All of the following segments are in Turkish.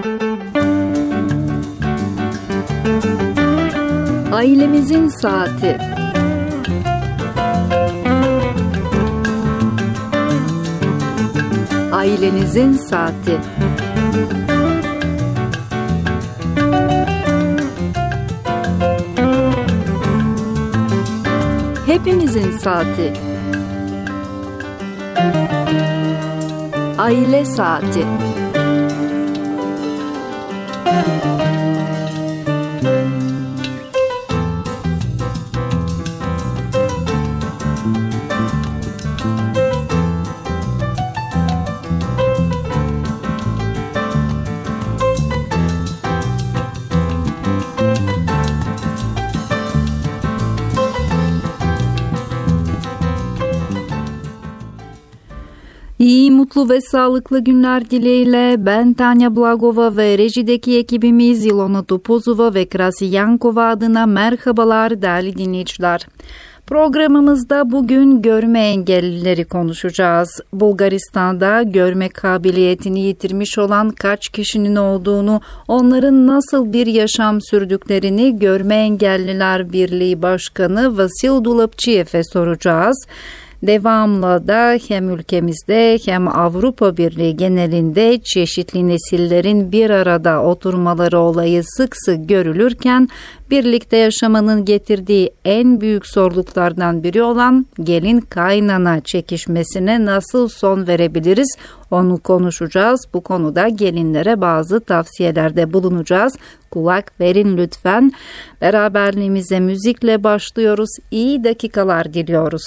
Ailemizin saati. Ailenizin saati. Hepimizin saati. Aile saati. İyi, mutlu ve sağlıklı günler dileğiyle ben Tanya Blagova ve rejideki ekibimiz Ilona Topozova ve Krasi Yankova adına merhabalar değerli dinleyiciler. Programımızda bugün görme engellileri konuşacağız. Bulgaristan'da görme kabiliyetini yitirmiş olan kaç kişinin olduğunu, onların nasıl bir yaşam sürdüklerini Görme Engelliler Birliği Başkanı Vasil Dulapçıyev'e soracağız. Devamlı da hem ülkemizde hem Avrupa Birliği genelinde çeşitli nesillerin bir arada oturmaları olayı sık sık görülürken birlikte yaşamanın getirdiği en büyük zorluklardan biri olan gelin kaynana çekişmesine nasıl son verebiliriz onu konuşacağız. Bu konuda gelinlere bazı tavsiyelerde bulunacağız. Kulak verin lütfen. Beraberliğimize müzikle başlıyoruz. İyi dakikalar diliyoruz.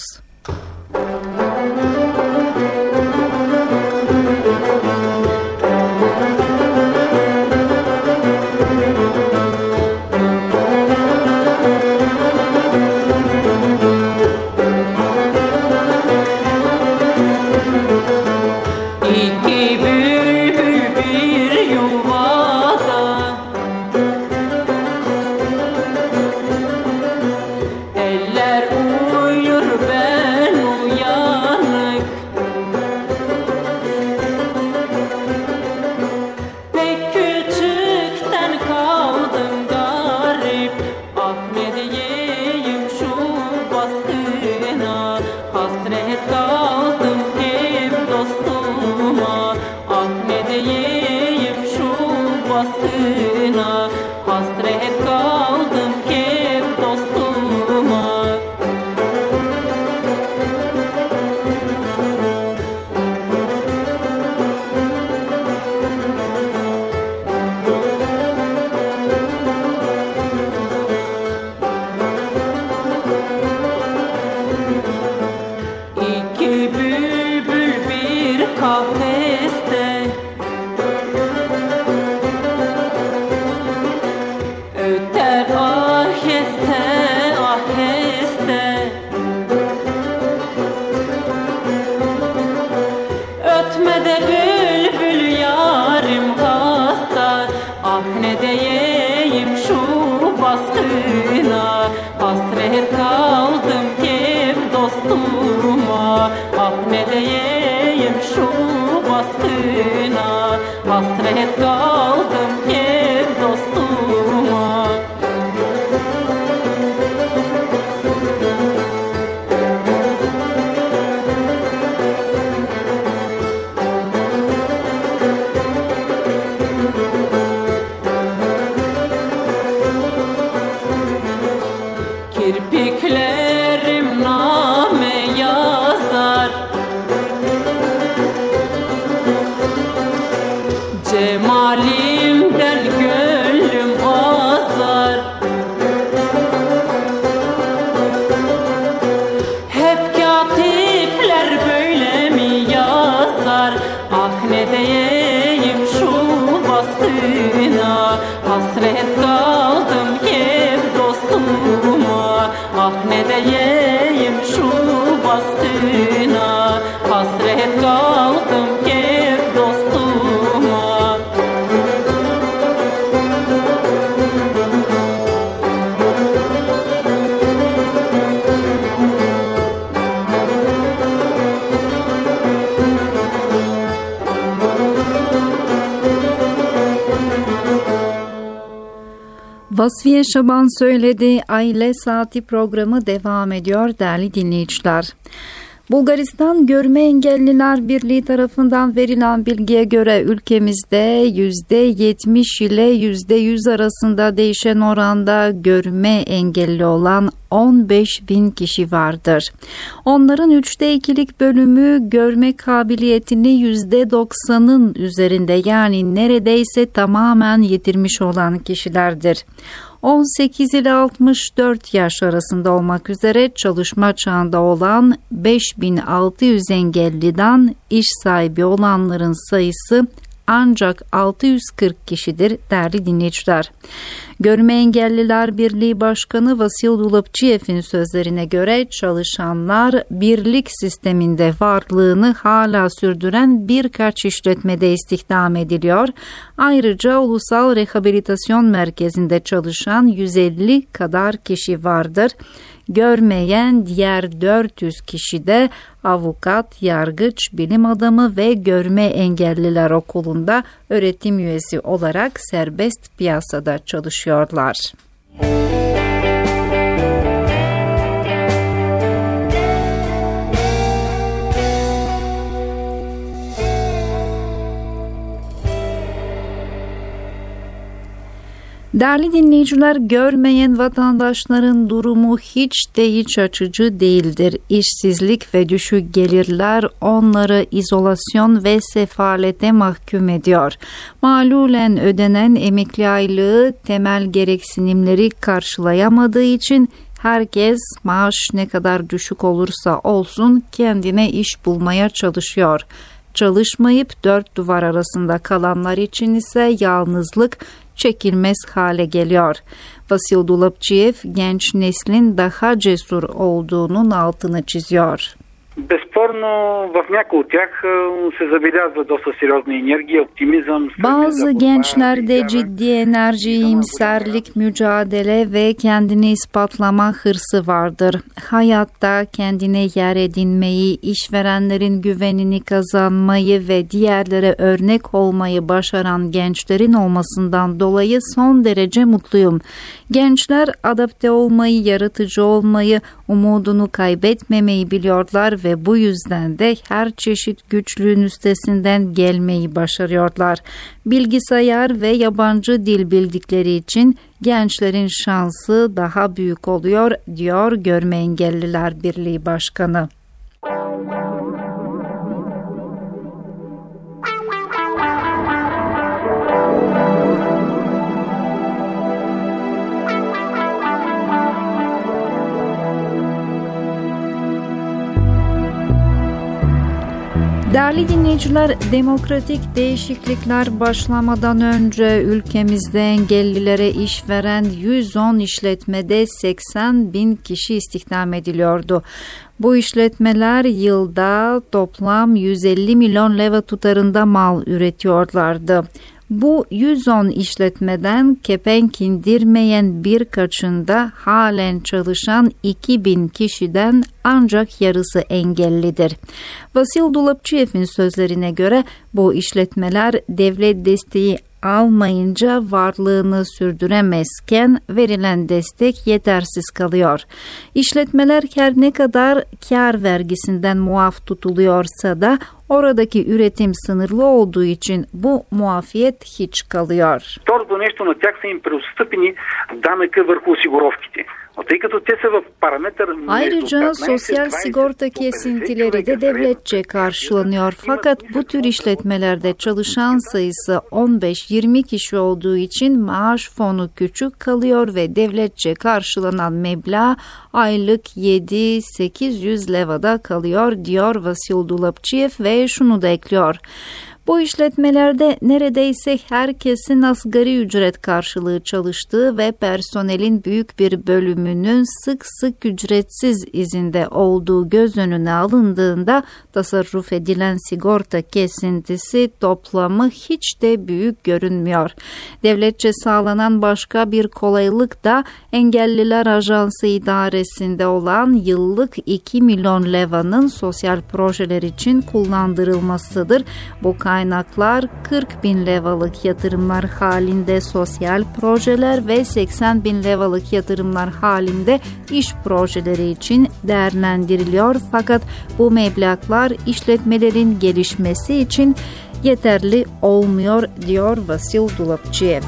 Hasret kaldım ki dostuma. Kirpiklerim name yazar, cemalimden gönlüm azar. Hep katipler böyle mi yazar? Ah ne diyeyim şu bastığına, hasret kaldım ki dostuma. Ah ne diyeyim şu bastığına, hasret kaldım ki dostuma. Vasfiye Şaban söyledi. Aile Saati programı devam ediyor değerli dinleyiciler. Bulgaristan Görme Engelliler Birliği tarafından verilen bilgiye göre ülkemizde %70 ile %100 arasında değişen oranda görme engelli olan 15.000 kişi vardır. Onların 2/3'lik bölümü görme kabiliyetini %90'ın üzerinde, yani neredeyse tamamen yitirmiş olan kişilerdir. 18 ile 64 yaş arasında olmak üzere çalışma çağında olan 5.600 engelliden iş sahibi olanların sayısı ancak 640 kişidir değerli dinleyiciler. Görme Engelliler Birliği Başkanı Vasil Dulapçıyev'in sözlerine göre çalışanlar birlik sisteminde varlığını hala sürdüren birkaç işletmede istihdam ediliyor. Ayrıca Ulusal Rehabilitasyon Merkezi'nde çalışan 150 kadar kişi vardır. Görmeyen diğer 400 kişi de avukat, yargıç, bilim adamı ve Görme Engelliler Okulu'nda öğretim üyesi olarak serbest piyasada çalışıyorlar. Değerli dinleyiciler, görmeyen vatandaşların durumu hiç de iç açıcı değildir. İşsizlik ve düşük gelirler onları izolasyon ve sefalete mahkum ediyor. Malulen ödenen emekli aylığı temel gereksinimleri karşılayamadığı için herkes maaş ne kadar düşük olursa olsun kendine iş bulmaya çalışıyor. Çalışmayıp dört duvar arasında kalanlar için ise yalnızlık çekilmez hale geliyor. Vasil Dulapçıyev genç neslin daha cesur olduğunun altını çiziyor. Bazı gençlerde ciddi enerji, iyimserlik, mücadele ve kendini ispatlama hırsı vardır. Hayatta kendine yer edinmeyi, işverenlerin güvenini kazanmayı ve diğerlere örnek olmayı başaran gençlerin olmasından dolayı son derece mutluyum. Gençler adapte olmayı, yaratıcı olmayı, umudunu kaybetmemeyi biliyorlar ve bu yüzden de her çeşit güçlüğün üstesinden gelmeyi başarıyorlar. Bilgisayar ve yabancı dil bildikleri için gençlerin şansı daha büyük oluyor, diyor Görme Engelliler Birliği Başkanı. Değerli dinleyiciler, demokratik değişiklikler başlamadan önce ülkemizde engellilere iş veren 110 işletmede 80.000 kişi istihdam ediliyordu. Bu işletmeler yılda toplam 150 milyon leva tutarında mal üretiyorlardı. Bu 110 işletmeden kepenk indirmeyen birkaçında halen çalışan 2.000 kişiden ancak yarısı engellidir. Vasil Dulapçıyev'in sözlerine göre bu işletmeler devlet desteği almayınca varlığını sürdüremezken verilen destek yetersiz kalıyor. İşletmeler her ne kadar kar vergisinden muaf tutuluyorsa da oradaki üretim sınırlı olduğu için bu muafiyet hiç kalıyor. Второто нещо, на тях са им преотстъпени данъка върху осигуровките. Ayrıca sosyal sigorta kesintileri de devletçe karşılanıyor. Fakat bu tür işletmelerde çalışan sayısı 15-20 kişi olduğu için maaş fonu küçük kalıyor ve devletçe karşılanan meblağ aylık 7-800 levada kalıyor, diyor Vasil Dulapçıyev ve şunu da ekliyor. Bu işletmelerde neredeyse herkesin asgari ücret karşılığı çalıştığı ve personelin büyük bir bölümünün sık sık ücretsiz izinde olduğu göz önüne alındığında tasarruf edilen sigorta kesintisi toplamı hiç de büyük görünmüyor. Devletçe sağlanan başka bir kolaylık da Engelliler Ajansı idaresinde olan yıllık 2 milyon levanın sosyal projeler için kullandırılmasıdır. Bu kaynak kaynaklar 40.000 levalık yatırımlar halinde sosyal projeler ve 80.000 levalık yatırımlar halinde iş projeleri için değerlendiriliyor. Fakat bu meblağlar işletmelerin gelişmesi için yeterli olmuyor, diyor Vasil Dulapçıyev.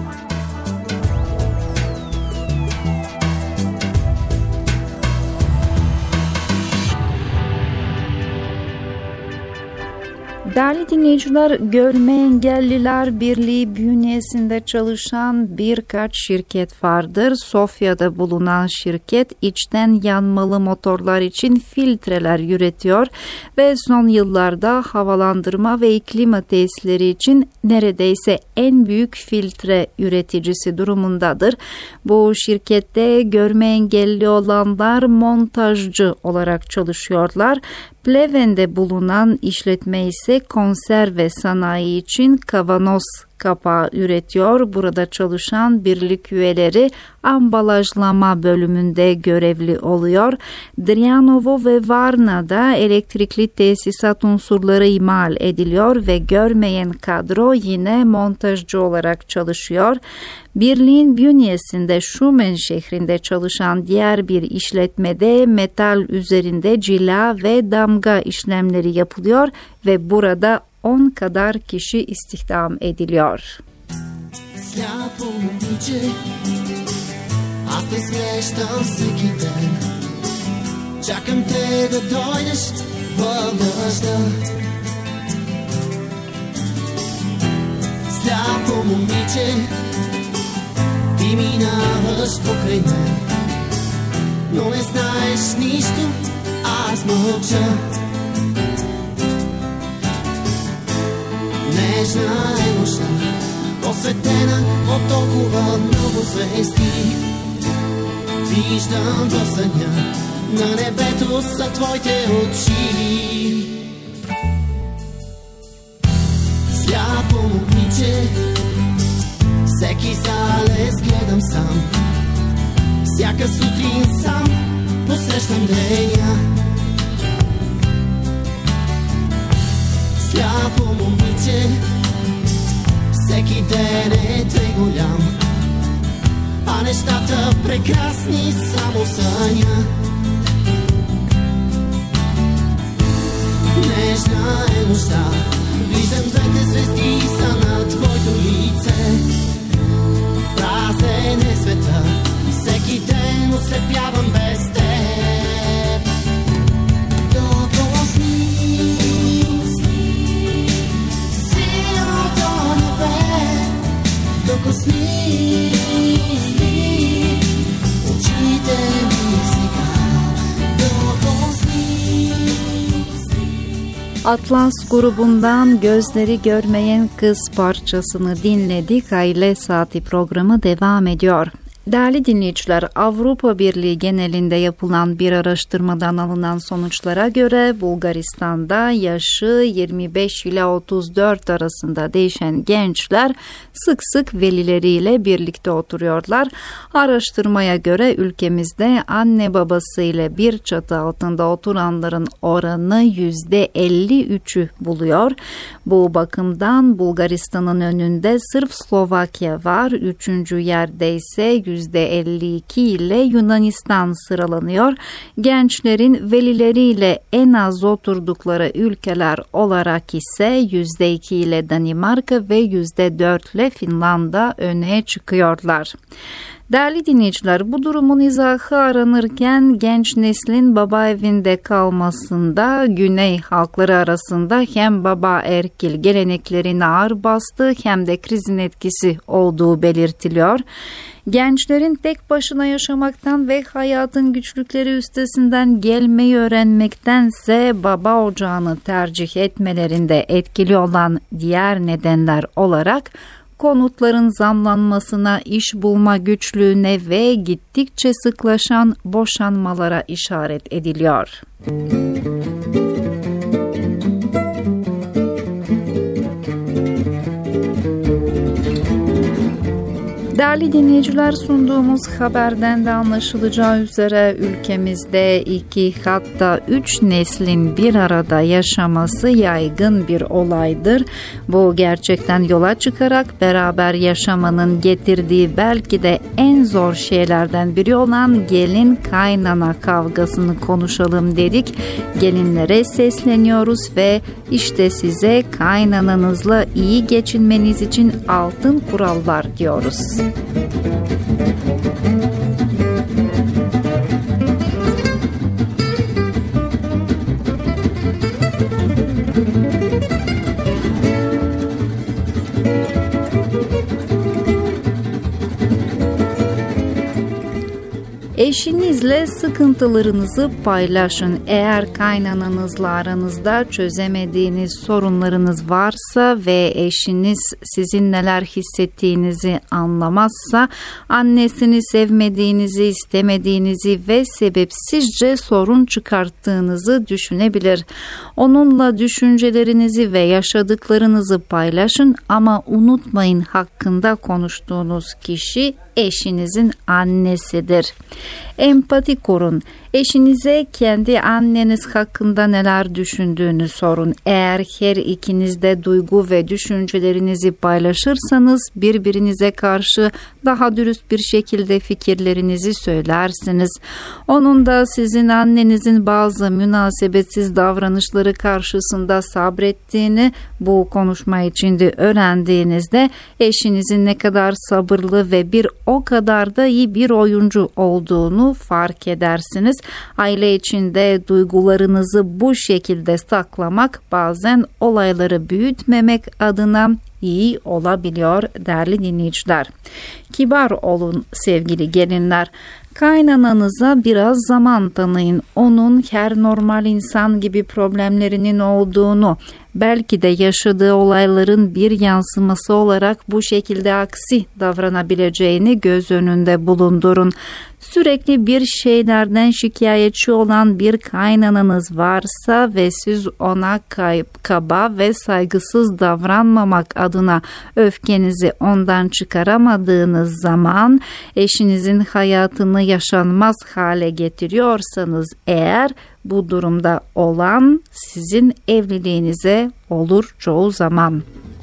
Değerli dinleyiciler, Görme Engelliler Birliği bünyesinde çalışan birkaç şirket vardır. Sofya'da bulunan şirket içten yanmalı motorlar için filtreler üretiyor ve son yıllarda havalandırma ve klima tesisleri için neredeyse en büyük filtre üreticisi durumundadır. Bu şirkette görme engelli olanlar montajcı olarak çalışıyorlar. Pleven'de bulunan işletme ise konserve sanayi için kavanoz kapağı üretiyor. Burada çalışan birlik üyeleri ambalajlama bölümünde görevli oluyor. Dryanovo ve Varna'da elektrikli tesisat unsurları imal ediliyor ve görmeyen kadro yine montajcı olarak çalışıyor. Birliğin bünyesinde Şumen şehrinde çalışan diğer bir işletmede metal üzerinde cila ve damga işlemleri yapılıyor ve burada 10 kadar kişi istihdam ediliyor. Сляпо момиче, аз те срещам всеки ден. Чакам те да дойдеш във дъжда. Сляпо момиче, ти минаваш покрай мен, но не знаеш нищо, аз мълча. Нежна е нощта, осветена от толкова много звезди. Виждам в съня, на небето са твоите очи. Сляпо момиче, всеки залез гледам сам. Всяка сутрин сам посрещам деня. Сляпо момиче, всеки ден е тъй голям, а нещата прекрасни само в съня. Нежна е нощта, виждам двете звезди са на твоето лице. Празен е света, всеки ден ослепявам без теб. Докосни силното небе, докосни очите ми сега, докосни. Atlas grubundan Gözleri Görmeyen Kız parçasını dinledik. Aile Saati programı devam ediyor. Değerli dinleyiciler, Avrupa Birliği genelinde yapılan bir araştırmadan alınan sonuçlara göre Bulgaristan'da yaşı 25 ile 34 arasında değişen gençler sık sık velileriyle birlikte oturuyorlar. Araştırmaya göre ülkemizde anne babası ile bir çatı altında oturanların oranı %53'ü buluyor. Bu bakımdan Bulgaristan'ın önünde sırf Slovakya var. 3. yerde ise %52 ile Yunanistan sıralanıyor. Gençlerin velileriyle en az oturdukları ülkeler olarak ise %2 ile Danimarka ve %4 ile Finlandiya öne çıkıyorlar. Değerli dinleyiciler, bu durumun izahı aranırken genç neslin baba evinde kalmasında Güney halkları arasında hem baba erkil geleneklerin ağır bastığı hem de krizin etkisi olduğu belirtiliyor. Gençlerin tek başına yaşamaktan ve hayatın güçlükleri üstesinden gelmeyi öğrenmektense baba ocağını tercih etmelerinde etkili olan diğer nedenler olarak konutların zamlanmasına, iş bulma güçlüğüne ve gittikçe sıklaşan boşanmalara işaret ediliyor. Değerli dinleyiciler, sunduğumuz haberden de anlaşılacağı üzere ülkemizde 2 hatta 3 neslin bir arada yaşaması yaygın bir olaydır. Bu gerçekten yola çıkarak beraber yaşamanın getirdiği belki de en zor şeylerden biri olan gelin kaynana kavgasını konuşalım dedik. Gelinlere sesleniyoruz ve işte size kaynananızla iyi geçinmeniz için altın kurallar diyoruz. Eşinizle sıkıntılarınızı paylaşın. Eğer kaynananızla aranızda çözemediğiniz sorunlarınız varsa ve eşiniz sizin neler hissettiğinizi anlamazsa, annesini sevmediğinizi, istemediğinizi ve sebepsizce sorun çıkarttığınızı düşünebilir. Onunla düşüncelerinizi ve yaşadıklarınızı paylaşın ama unutmayın, hakkında konuştuğunuz kişi eşinizin annesidir. Empati kurun. Eşinize kendi anneniz hakkında neler düşündüğünü sorun. Eğer her ikiniz de duygu ve düşüncelerinizi paylaşırsanız birbirinize karşı daha dürüst bir şekilde fikirlerinizi söylersiniz. Onun da sizin annenizin bazı münasebetsiz davranışları karşısında sabrettiğini bu konuşma içinde öğrendiğinizde eşinizin ne kadar sabırlı ve bir o kadar da iyi bir oyuncu olduğunu fark edersiniz. Aile içinde duygularınızı bu şekilde saklamak bazen olayları büyütmemek adına iyi olabiliyor değerli dinleyiciler. Kibar olun sevgili gelinler. Kaynananıza biraz zaman tanıyın. Onun her normal insan gibi problemlerinin olduğunu, belki de yaşadığı olayların bir yansıması olarak bu şekilde aksi davranabileceğini göz önünde bulundurun. Sürekli bir şeylerden şikayetçi olan bir kaynananız varsa ve siz ona kaba ve saygısız davranmamak adına öfkenizi ondan çıkaramadığınız zaman, eşinizin hayatını yaşanmaz hale getiriyorsanız eğer, bu durumda olan sizin evliliğinize olur çoğu zaman.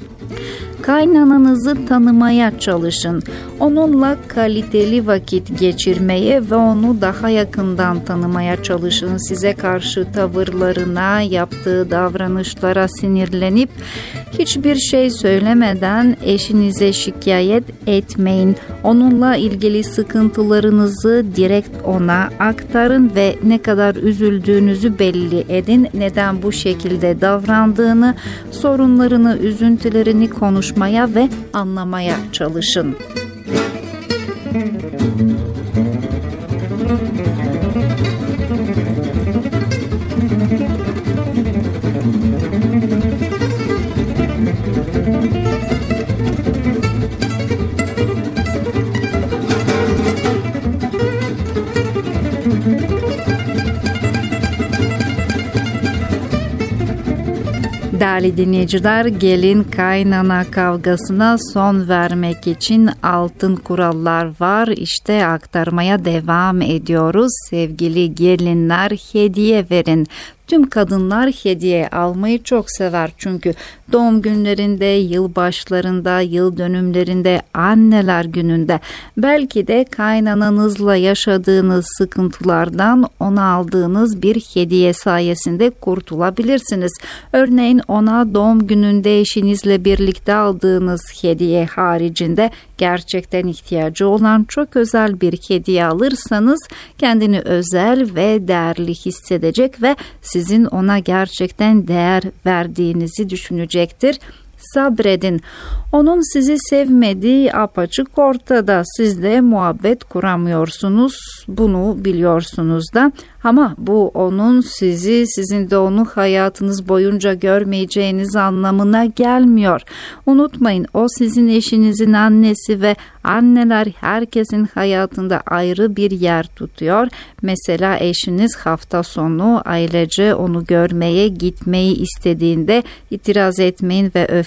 Kaynananızı tanımaya çalışın. Onunla kaliteli vakit geçirmeye ve onu daha yakından tanımaya çalışın. Size karşı tavırlarına, yaptığı davranışlara sinirlenip hiçbir şey söylemeden eşinize şikayet etmeyin. Onunla ilgili sıkıntılarınızı direkt ona aktarın ve ne kadar üzüldüğünüzü belli edin. Neden bu şekilde davrandığını, sorunlarını, üzüntülerini konuşmaya ve anlamaya çalışın. Değerli dinleyiciler, gelin kaynana kavgasına son vermek için altın kurallar var. İşte aktarmaya devam ediyoruz. Sevgili gelinler, hediye verin. Tüm kadınlar hediye almayı çok sever çünkü doğum günlerinde, yılbaşlarında, yıl dönümlerinde, anneler gününde, belki de kaynananızla yaşadığınız sıkıntılardan ona aldığınız bir hediye sayesinde kurtulabilirsiniz. Örneğin ona doğum gününde eşinizle birlikte aldığınız hediye haricinde gerçekten ihtiyacı olan çok özel bir hediye alırsanız kendini özel ve değerli hissedecek ve sizin ona gerçekten değer verdiğinizi düşünecektir. Sabredin. Onun sizi sevmediği apaçık ortada. Siz de muhabbet kuramıyorsunuz. Bunu biliyorsunuz da. Ama bu onun sizi, sizin de onu hayatınız boyunca görmeyeceğiniz anlamına gelmiyor. Unutmayın, o sizin eşinizin annesi ve anneler herkesin hayatında ayrı bir yer tutuyor. Mesela eşiniz hafta sonu ailece onu görmeye gitmeyi istediğinde itiraz etmeyin ve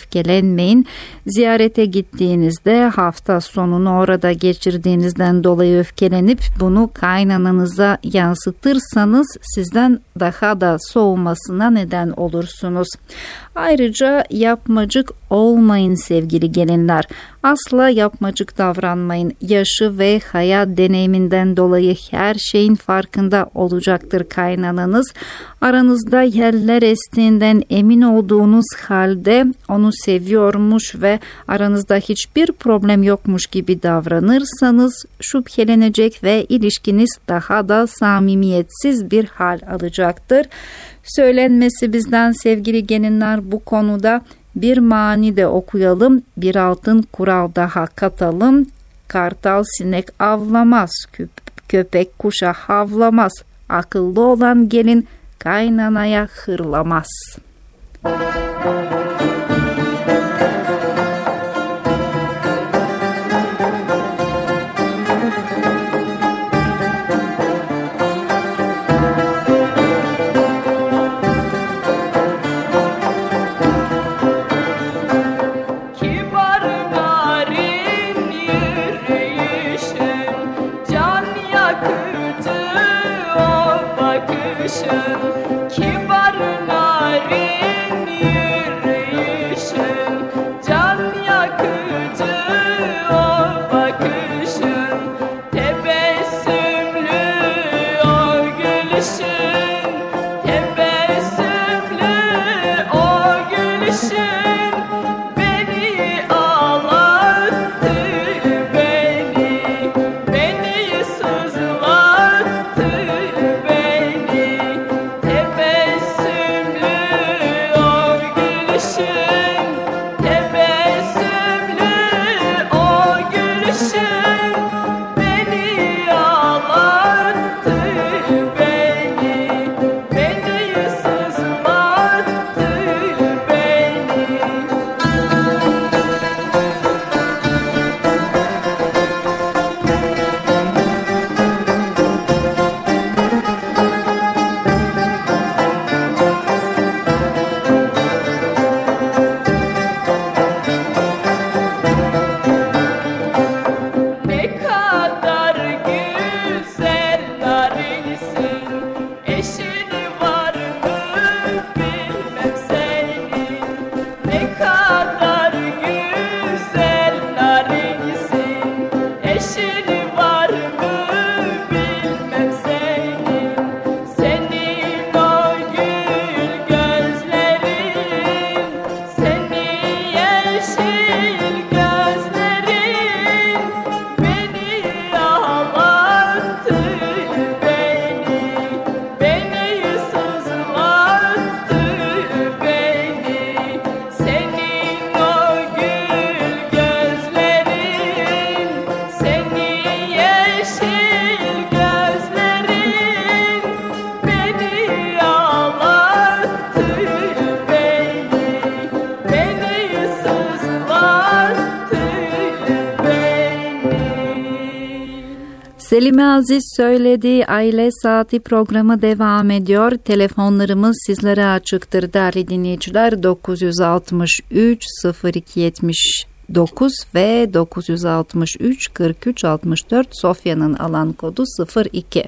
öfkelenmeyin. Ziyarete gittiğinizde hafta sonunu orada geçirdiğinizden dolayı öfkelenip bunu kaynananıza yansıtırsanız sizden daha da soğumasına neden olursunuz. Ayrıca yapmacık olmayın sevgili gelinler. Asla yapmacık davranmayın. Yaşı ve hayat deneyiminden dolayı her şeyin farkında olacaktır kaynananız. Aranızda yeller estiğinden emin olduğunuz halde onu seviyormuş ve aranızda hiçbir problem yokmuş gibi davranırsanız şüphelenecek ve ilişkiniz daha da samimiyetsiz bir hal alacaktır. Söylenmesi bizden sevgili gelinler bu konuda bir mani de okuyalım, bir altın kural daha katalım. Kartal sinek avlamaz, köpek kuşa havlamaz. Akıllı olan gelin kaynanaya hırlamaz. Kibar narin yürüyüşün, can yakıcı o bakışın, tebessümlü o gülüşün, tebessümlü o gülüşün, beni ağlattı beni sızlattı beni. Tebessümlü o gülüşün, tebessümlü o gülüşün, beni ağlattı beni sızlattı beni. Ne kadar güzel narinsin, eşin var mı bilmem senin. Ne kadar güzel narinsin, eşin var mı bilmem senin. Senin o gül gözlerin, senin yeşil gözlerin, beni ağlattı beni sızlattı beni. Senin o gül gözlerin, senin yeşil gözlerin, beni ağlattı beni sızlattı beni. Selime Aziz söyledi. Aile Saati programı devam ediyor. Telefonlarımız sizlere açıktır değerli dinleyiciler. 963 02 79 ve 963 43 64 Sofya'nın alan kodu 02.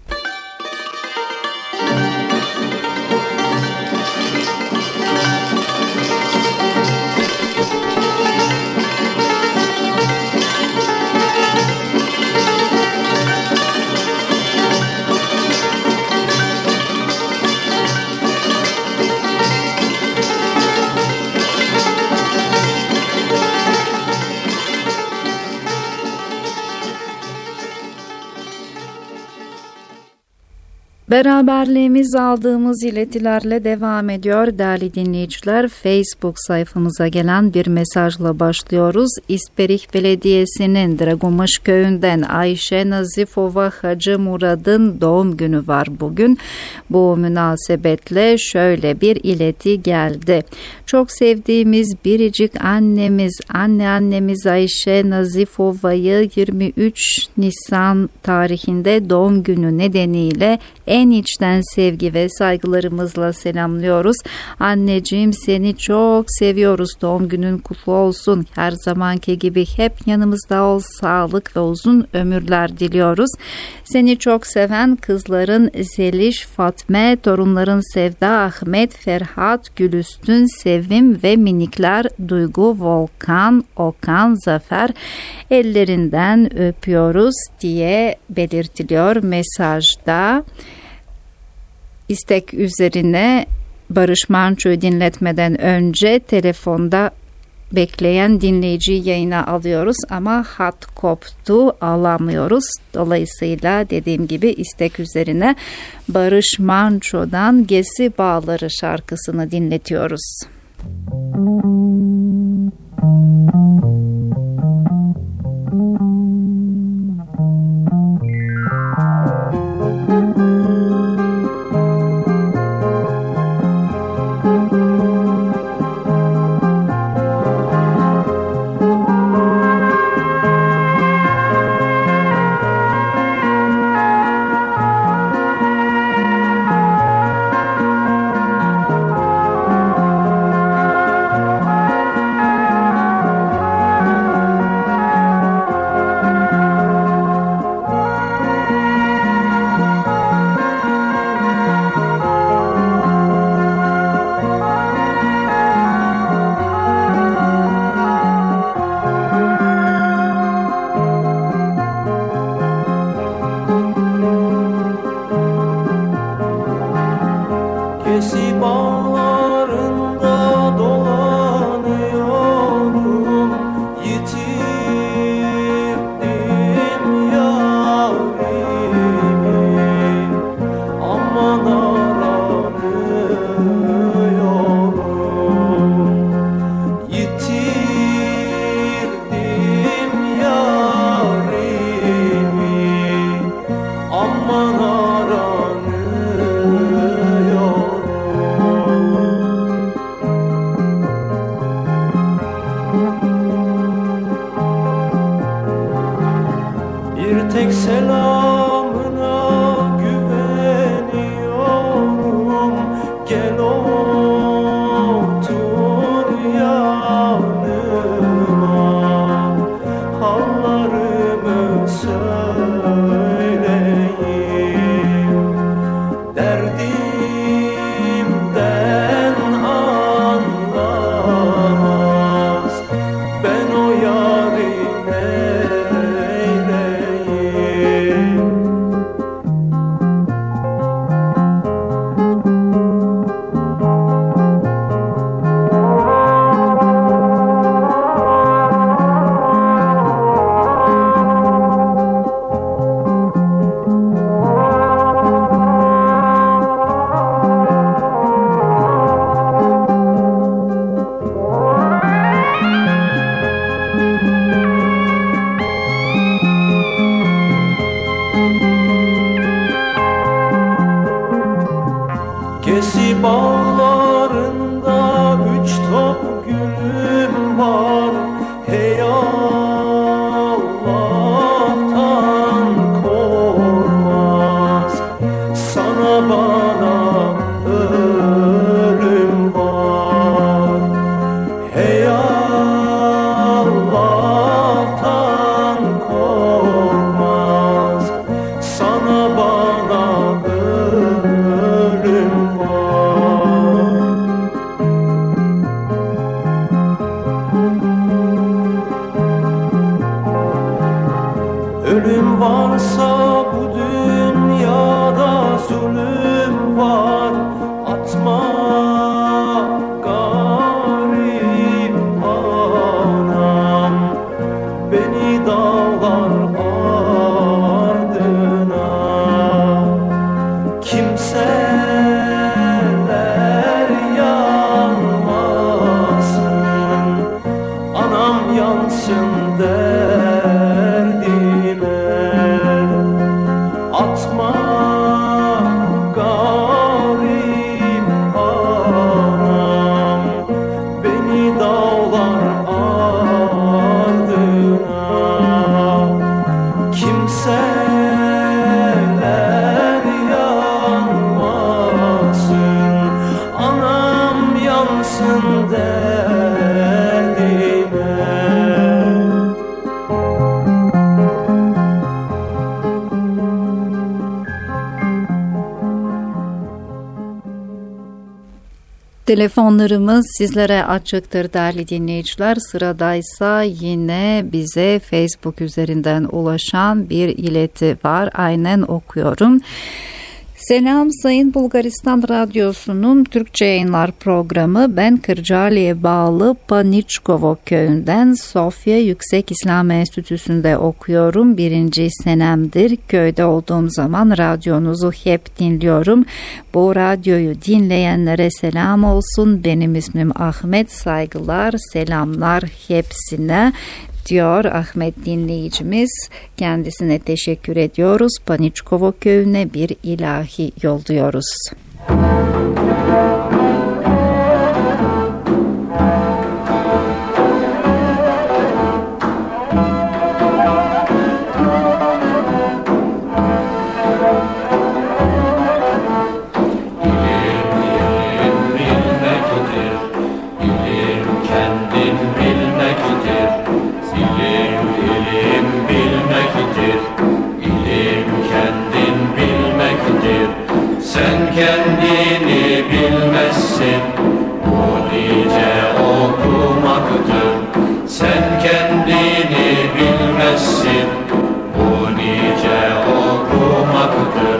Beraberliğimiz aldığımız iletilerle devam ediyor değerli dinleyiciler. Facebook sayfamıza gelen bir mesajla başlıyoruz. İsperih Belediyesi'nin Dragomaş köyünden Ayşe Nazifova Hacı Murad'ın doğum günü var bugün. Bu münasebetle şöyle bir ileti geldi. Çok sevdiğimiz biricik annemiz Ayşe Nazifova'yı 23 Nisan tarihinde doğum günü nedeniyle en içten sevgi ve saygılarımızla selamlıyoruz. Anneciğim seni çok seviyoruz. Doğum günün kutlu olsun. Her zamanki gibi hep yanımızda ol. Sağlık ve uzun ömürler diliyoruz. Seni çok seven kızların Zeliş, Fatme, torunların Sevda, Ahmet, Ferhat, Gülüstün, Sevim ve minikler Duygu, Volkan, Okan, Zafer ellerinden öpüyoruz diye belirtiliyor mesajda. İstek üzerine Barış Manço'yu dinletmeden önce telefonda bekleyen dinleyiciyi yayına alıyoruz ama hat koptu, alamıyoruz. Dolayısıyla dediğim gibi istek üzerine Barış Manço'dan Gezi Bağları şarkısını dinletiyoruz. Telefonlarımız sizlere açıktır değerli dinleyiciler. Sıradaysa yine bize Facebook üzerinden ulaşan bir ileti var. Aynen okuyorum. Selam Sayın Bulgaristan Radyosu'nun Türkçe yayınlar programı. Ben Kırcaali'ye bağlı Paniçkovo köyünden Sofya Yüksek İslam Enstitüsü'nde okuyorum. 1. senemdir. Köyde olduğum zaman radyonuzu hep dinliyorum. Bu radyoyu dinleyenlere selam olsun. Benim ismim Ahmet. Saygılar, selamlar hepsine diyor Ahmet dinleyicimiz. Kendisine teşekkür ediyoruz. Paniçkovo köyüne bir ilahi yolluyoruz. Sen kendini bilmezsin, bu nice okumaktır. Sen kendini bilmezsin, bu nice okumaktır.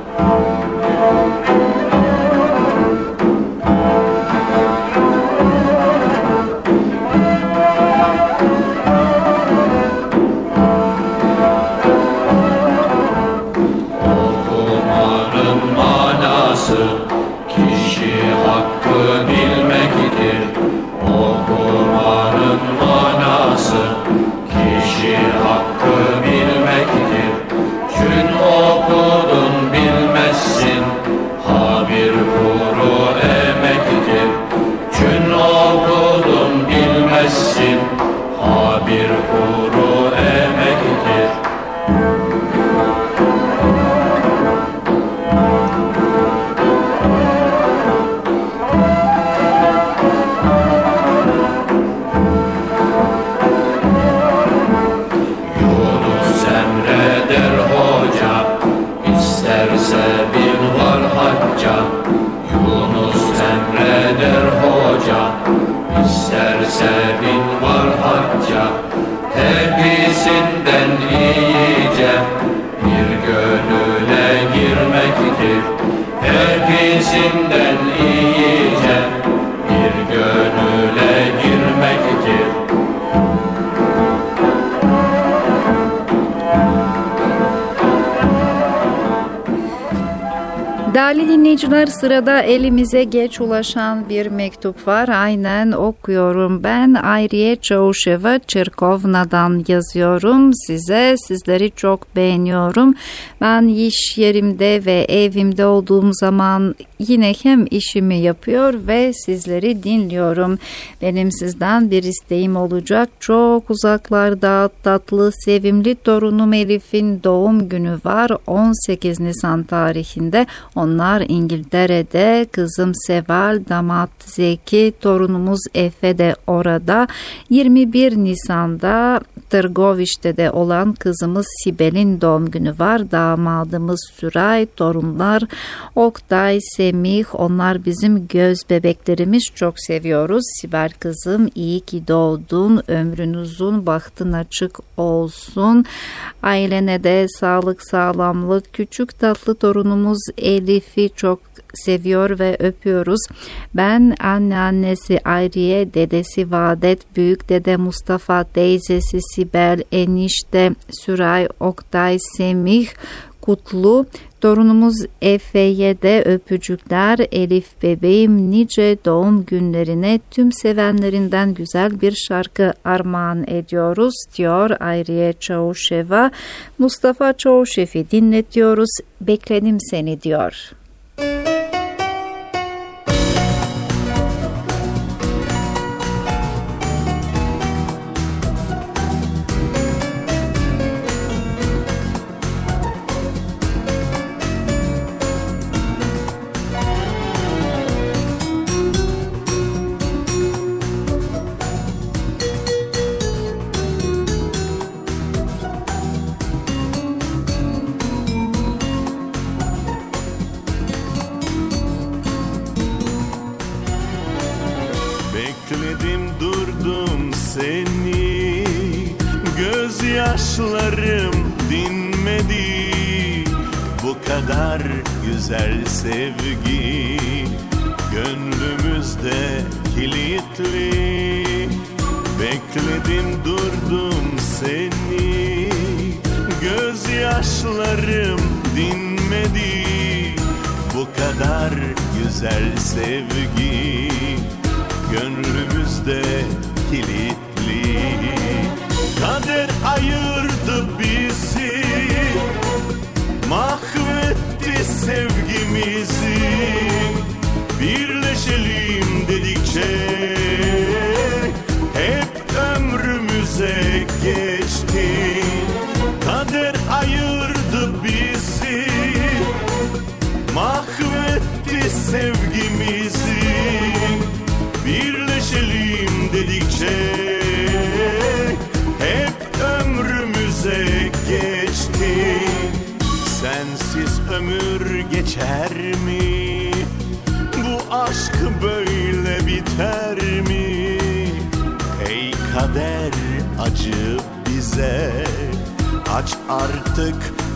Kişi hakkı bilmektir. Okumanın manası kişi hakkı bilmektir. Çün okudun bilmezsin, ha bir kuru emektir. Çün okudun bilmezsin, ha bir kuru emektir. Yunus emreder hoca, isterse bin var hacca. Hepsinden iyice bir gönüle girmektir. Hepsinden iyice bir gönüle girmektir. Değerli dinleyiciler, sırada elimize geç ulaşan bir mektup var. Aynen okuyorum. Ben Ayriye Çavuşeva Çerkovna'dan yazıyorum size. Sizleri çok beğeniyorum. Ben iş yerimde ve evimde olduğum zaman yine hem işimi yapıyor ve sizleri dinliyorum. Benim sizden bir isteğim olacak. Çok uzaklarda tatlı, sevimli torunum Elif'in doğum günü var. 18 Nisan tarihinde. Onlar İngiltere'de, kızım Seval, damat Zeki, torunumuz Efe de orada. 21 Nisan'da Tırgoviş'te de olan kızımız Sibel'in doğum günü var. Damadımız Süray, torunlar Oktay, Semih, onlar bizim göz bebeklerimiz, çok seviyoruz. Sibel kızım, iyi ki doğdun, ömrün uzun, bahtın açık olsun. Ailene de sağlık, sağlamlık. Küçük tatlı torunumuz Elif'i çok seviyor ve öpüyoruz. Ben anneannesi Ayriye, dedesi Vadet, büyük dede Mustafa, teyzesi Sibel, enişte Süray, Oktay, Semih, Kutlu, torunumuz Efe'ye de öpücükler. Elif bebeğim, nice doğum günlerine tüm sevenlerinden güzel bir şarkı armağan ediyoruz diyor Ayriye Çavuşeva. Mustafa Çavuşev'i dinletiyoruz. Bekledim seni diyor. Gözyaşlarım dinmedi, bu kadar güzel sevgi gönlümüzde kilitli. Bekledim durdum seni, gözyaşlarım dinmedi, bu kadar güzel sevgi gönlümüzde kilitli. Kader ayırdı bizi, mahvetti sevgimizi. Birleşelim dedikçe hep ömrümüze geçti. Kader ayırdı bizi, mahvetti sevgimizi. Birleşelim dedikçe hep ömrümüze geçti. Sensiz ömür geçer mi? Bu aşk böyle biter mi? Ey kader acı bize, aç artık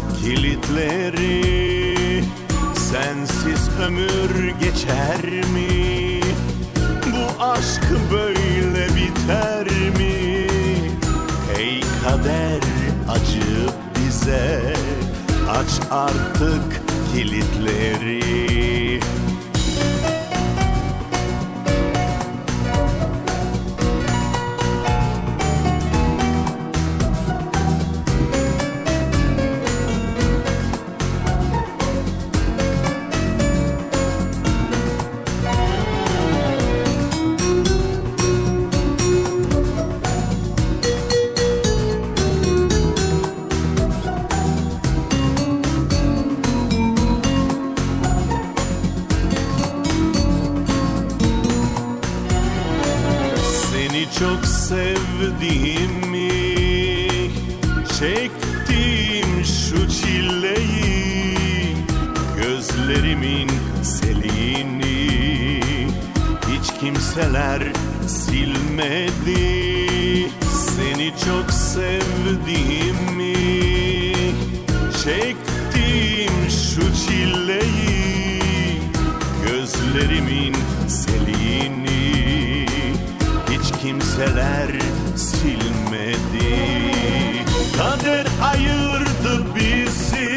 kilitleri. Sensiz ömür geçer mi? Bu aşk böyle biter mi? Ey kader acı bize, aç artık kilitleri. Çok sevdiğimi, çektiğim şu çileyi, gözlerimin selini hiç kimseler silmedi. Seni çok sevdiğimi, çektiğim şu çileyi, gözlerimin selini hiç kimseler silmedi. Kader ayırdı bizi,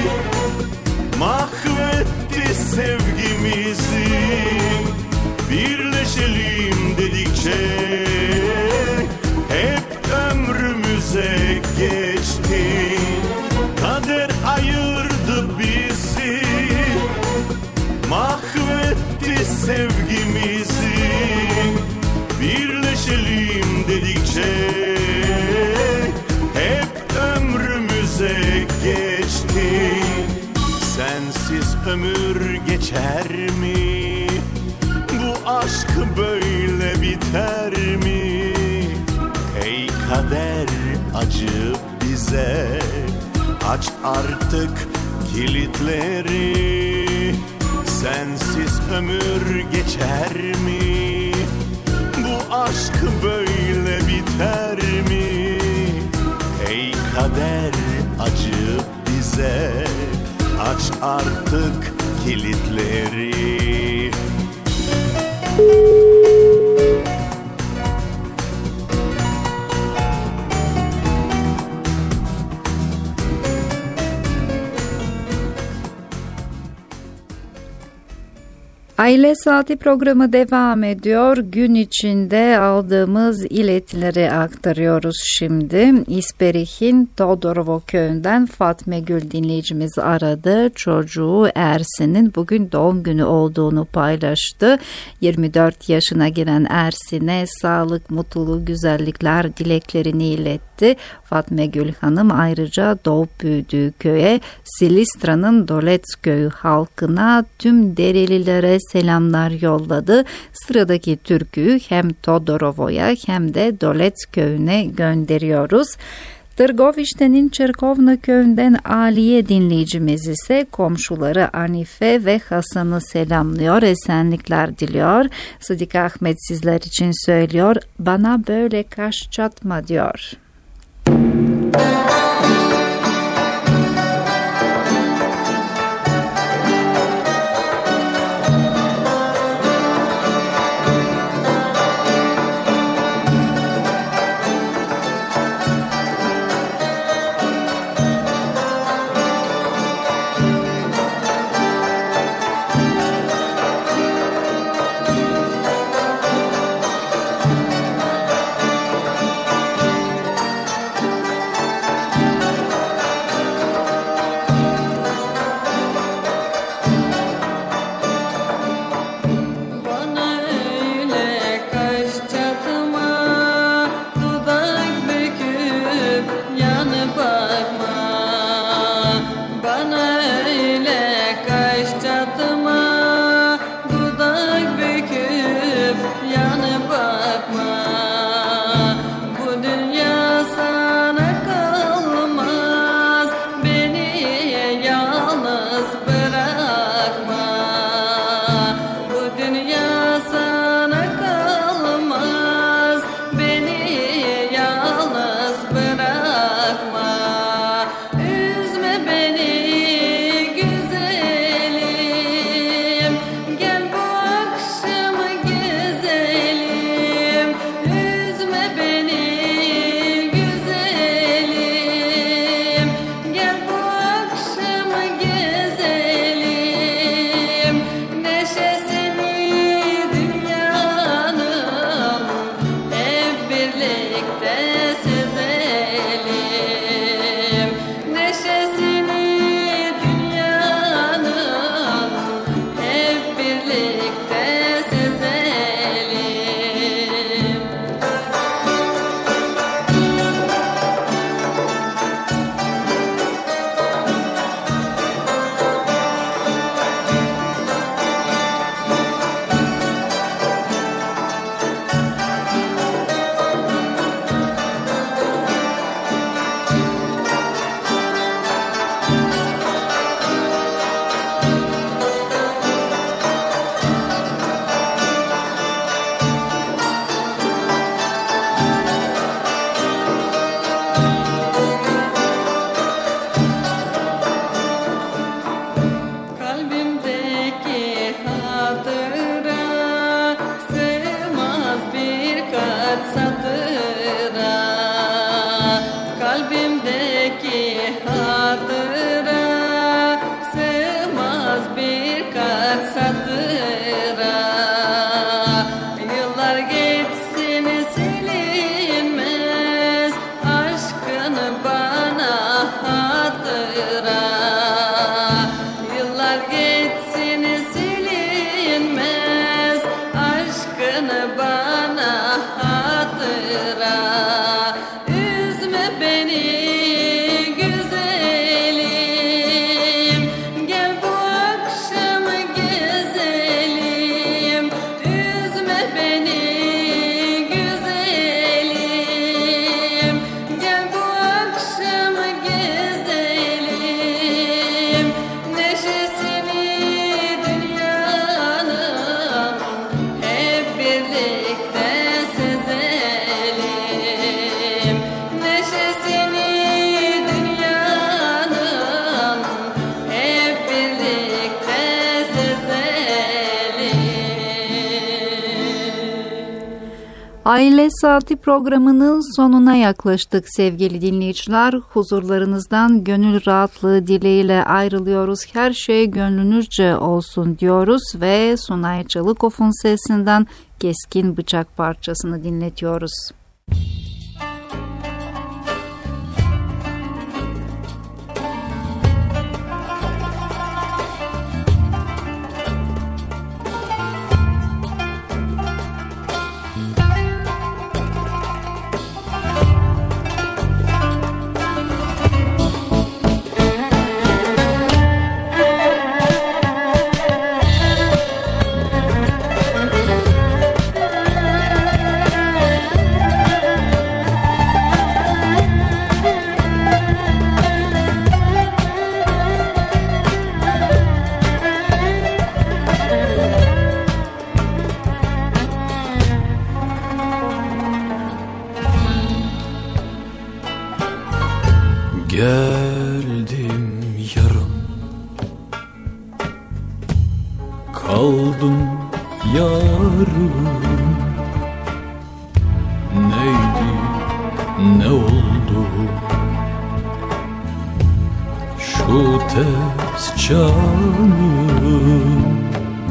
mahvetti sevgimizi. Birleşelim dedikçe hep ömrümüze geçti. Kader ayırdı bizi, mahvetti sevgimizi. Birleşelim dedikçe hep ömrümüze geçti. Sensiz ömür geçer mi? Bu aşk böyle biter mi? Ey kader acı bize, aç artık kilitleri. Sensiz ömür geçer mi? Bu aşk böyle biter mi? Ey kader acı bize, aç artık kilitleri. Aile Saati programı devam ediyor. Gün içinde aldığımız iletileri aktarıyoruz şimdi. İsperih'in Todorovo köyünden Fatma Gül dinleyicimiz aradı. Çocuğu Ersin'in bugün doğum günü olduğunu paylaştı. 24 yaşına giren Ersin'e sağlık, mutluluk, güzellikler dileklerini iletti. Fatma Gül Hanım ayrıca doğup büyüdüğü köye, Silistra'nın Dolets köyü halkına, tüm Derelilere selamlar yolladı. Sıradaki türküyü hem Todorovo'ya hem de Dolets köyüne gönderiyoruz. Tırgovişte'nin Çerkovna köyünden Aliye dinleyicimiz ise komşuları Anife ve Hasan'ı selamlıyor, esenlikler diliyor. Sıdık Ahmet sizler için söylüyor, bana böyle kaş çatma diyor. belki hatıra sığmaz birkaç satıra. Yıllar geçsin silinmez aşkını bana hatıra. Yıllar geçsin silinmez aşkını bana hatıra. Üzme beni güzelim, gel bu akşam gezelim. Üzme beni güzelim, gel bu akşam gezelim. Neşesini dünyanın hep birlikte sezelim. Neşesini dünyanın hep birlikte sezelim. Aile Saati programının sonuna yaklaştık sevgili dinleyiciler. Huzurlarınızdan gönül rahatlığı dileğiyle ayrılıyoruz. Her şey gönlünüzce olsun diyoruz ve Sunay Çalıkov'un sesinden Keskin Bıçak parçasını dinletiyoruz. Geldim yarım, kaldım yarım. Neydi, ne oldu? Şu tez canım,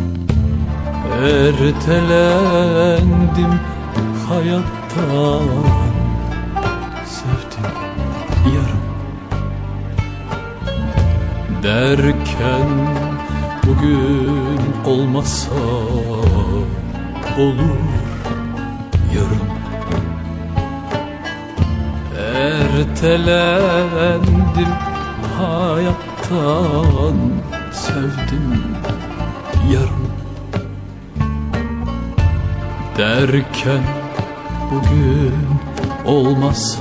ertelendim hayattan. Sevdim yarım derken bugün olmasa olur yarın. Ertelendim hayattan, sevdim yarın derken bugün olmasa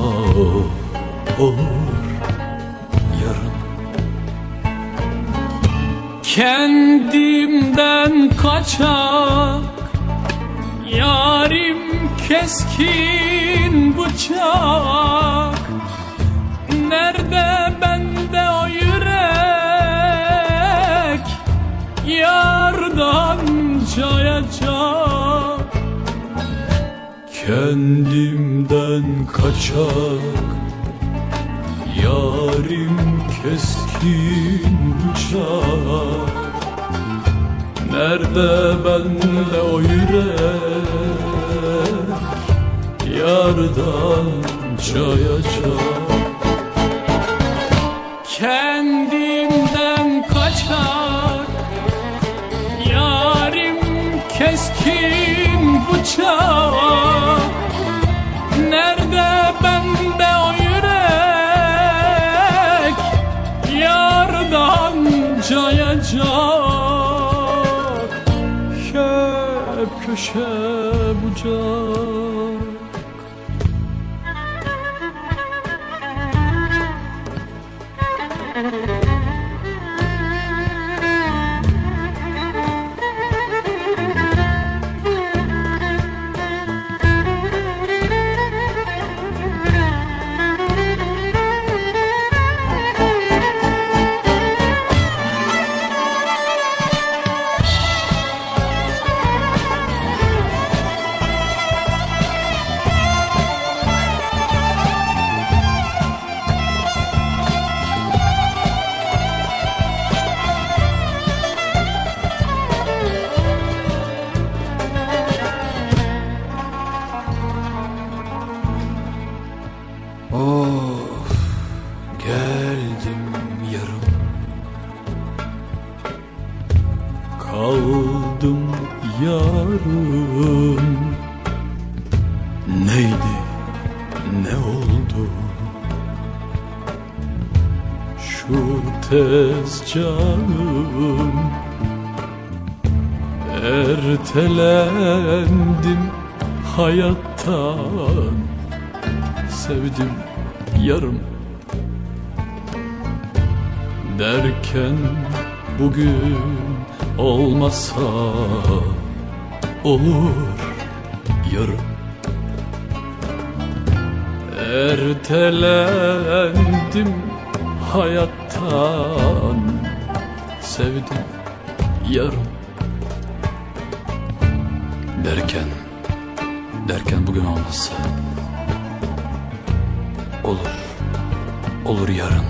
olur yarın. Kendimden kaçak yarim keskin bıçak. Nerede bende o yürek yardan cayacak. Kendimden kaçak yarim keskin bıçak. Nerede bende o yürek yardan cayacak. Kendimden kaçak yarim keskin bıçak. Nerede bende o yürek yardan cayacak. Hep köşe bucak. kavuşur tez canım. Ertelendim hayattan, sevdim yarım derken bugün olmasa olur yarım. Ertelendim hayattan, sevdim yarım derken bugün olmasa olur yarın.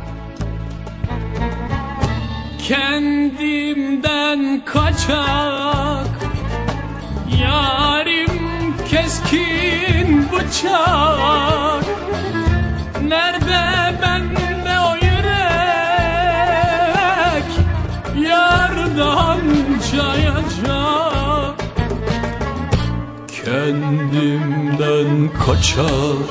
Kendimden kaçak yarim keskin bıçak. Nerede bende o yürek yardan cayacak. Kendimden kaçak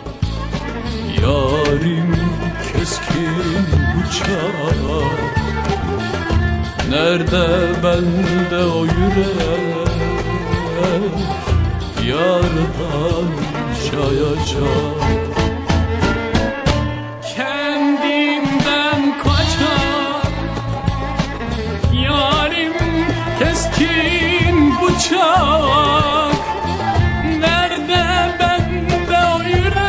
yarim keskin bıçak. Nerede bende o yürek yardan cayacak. Kendimden kaçak yarim keskin bıçak. Nerede bende o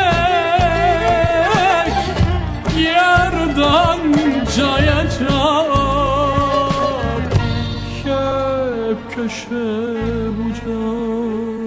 yürek yardan cayacak. Hep köşe bucak.